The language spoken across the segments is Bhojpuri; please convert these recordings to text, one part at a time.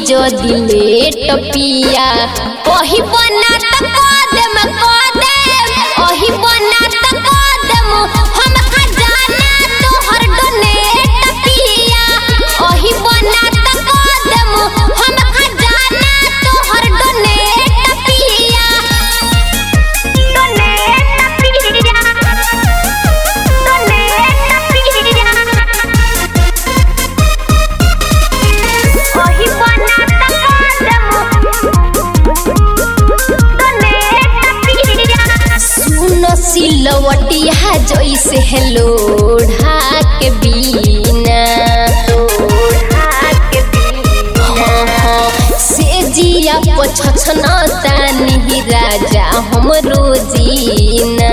जो दिलेट पिया ओही बना त कदम ओही बना त कदम हम खजाना तोहर डोनेट पिया ओही बना त कदम हम खजाना तोहर डोनेट पिया ओही बना त कदम सुनो सिलवटिया जैसे लोढ़ा के बीना से जिया पछछना तानी राजा हमरो जीना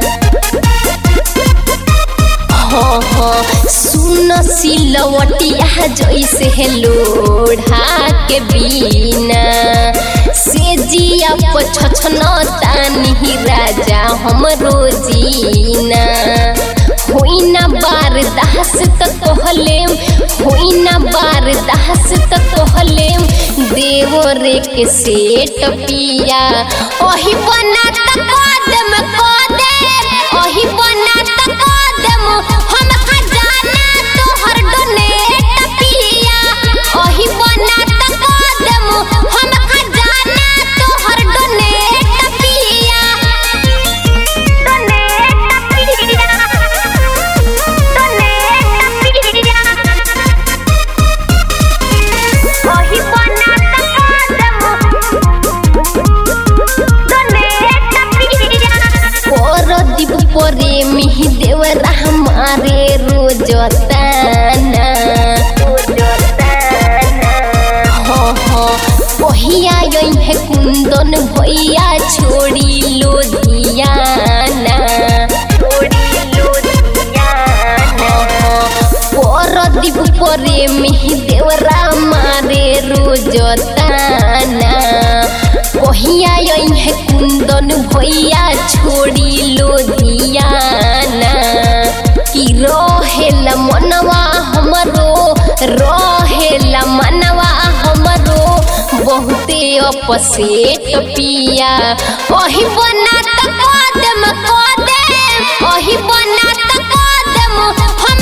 सुन सिलवटिया जैसे लोढ़ा के बीना से जिया पछछना तानी राजा हमरो जीना होइना बारदास त कहलेम होइना बारदास त कहलेम देवरे के सेट पिया ओही बना त कदम ओही बना त कदम हम खजाना तोहर डोनेट पिया ओही बना त कदम हम खजाना तोहर डोनेट पिया ओही बना त कदम परदीप प्रेमी देवरा हमारे रोजताना ओहिया है कुंदन भैया छोड़ी लोधियाना परदीप प्रेमी देवरा हमारे रोजताना ओहिया है कुंदन भैया छोड़ी लोधियाना कि रहेला मनवा हमरो रहेला मनवा हमरो बहुते अपसेट पिया ओही बना त कदम ओही बना त कदम हम